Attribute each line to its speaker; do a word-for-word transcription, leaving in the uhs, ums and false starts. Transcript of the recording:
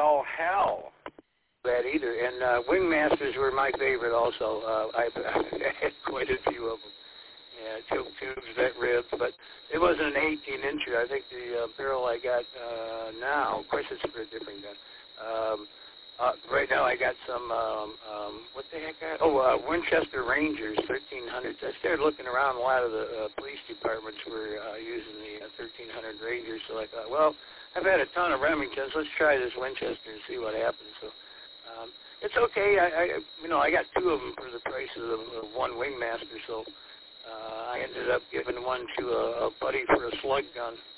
Speaker 1: all hell that either. And uh, Wingmasters were my favorite also. Uh, I, I had quite a few of them. Yeah, tube tubes, vet ribs, but it wasn't an eighteen incher. I think the uh, barrel I got uh, now, of course it's for a different gun. Um, uh, right now I got some, um, um, what the heck? I, oh, uh, Winchester Rangers thirteen hundreds. I started looking around. A lot of the uh, police departments were uh, using the uh, thirteen hundred Rangers, so I thought, well, I've had a ton of Remingtons. Let's try this Winchester and see what happens. So um, it's okay. I, I, you know, I got two of them for the price of, the, of one Wingmaster, so uh, I ended up giving one to a, a buddy for a slug gun.